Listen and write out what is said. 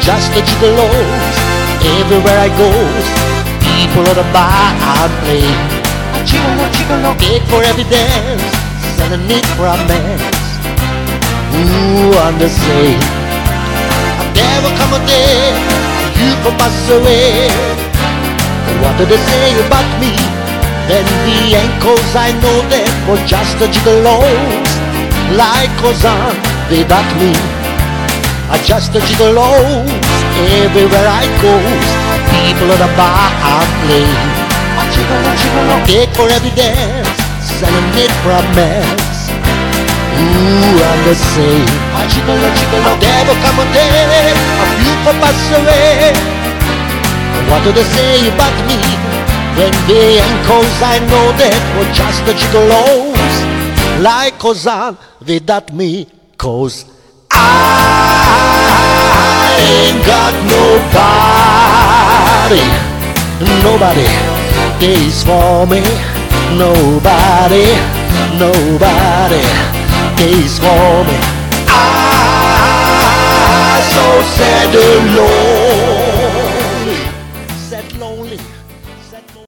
just the gigolos. Everywhere I go, people at the bar are playing. Gigolo, gigolo, big for every dance, selling it for a man. Ooh, I'm the same. There will come a day you will pass away. What do they say about me? Then the ankles, I know them for just the gigolos. Like Ozan, they back me. I just the gigolos. Everywhere I go, people at the bar are playing. Gigolo, gigolo, cake for every dance, selling it for a mess. Ooh, I'm the same. Gigolo, gigolo, there will come a day a few will pass away. What do they say about me? When the ankles, I know that were just the gigolos. Like Ozan, they that me, 'cause I ain't got nobody. Nobody is for me. Nobody, nobody is for me. I so sad alone.